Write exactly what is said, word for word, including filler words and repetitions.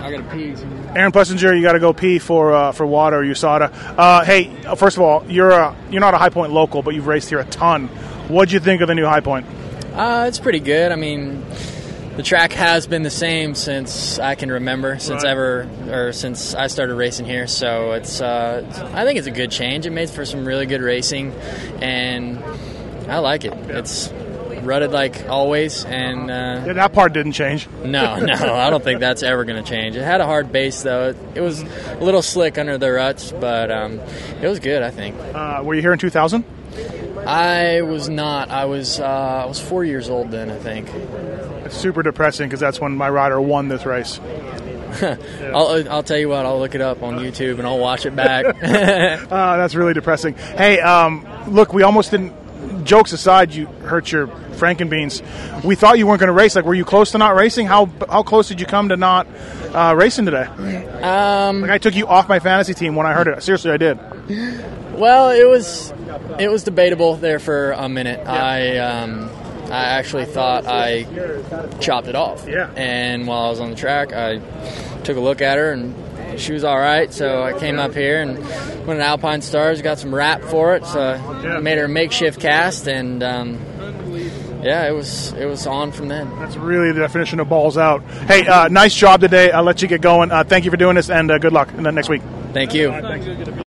I got to pee. Aaron Plessinger, you got to go pee for uh, for water or U S A D A. Uh, hey, first of all, you're a, you're not a High Point local, but you've raced here a ton. What'd you think of the new High Point? Uh, it's pretty good. I mean, the track has been the same since I can remember, since Right. ever, or since I started racing here. So it's, uh, it's, I think it's a good change. It made for some really good racing, and I like it. It's rutted like always, and uh, Yeah, that part didn't change. no, no, I don't think that's ever going to change. It had a hard base though. It, it was a little slick under the ruts, but um, it was good, I think. Uh, were you here in two thousand? I was not. I was uh, I was four years old then, I think. It's super depressing because that's when my rider won this race. I'll, I'll tell you what, I'll look it up on YouTube and I'll watch it back. Uh, that's really depressing. Hey, um, look, we almost didn't. Jokes aside, you hurt your Frankenbeans. We thought you weren't going to race. Like, were you close to not racing? How how close did you come to not uh, racing today? Um, Like, I took you off my fantasy team when I heard it. Seriously, I did. well, it was it was debatable there for a minute. I um, I actually thought I chopped it off. Yeah. And while I was on the track, I took a look at her and she was all right. So I came up here and went to Alpine Stars, got some wrap for it. So Yeah. I made her a makeshift cast, and um, yeah, it was it was on from then. That's really the definition of balls out. Hey, uh, nice job today. I'll let you get going. Uh, thank you for doing this, and uh, good luck in the next week. Thank you.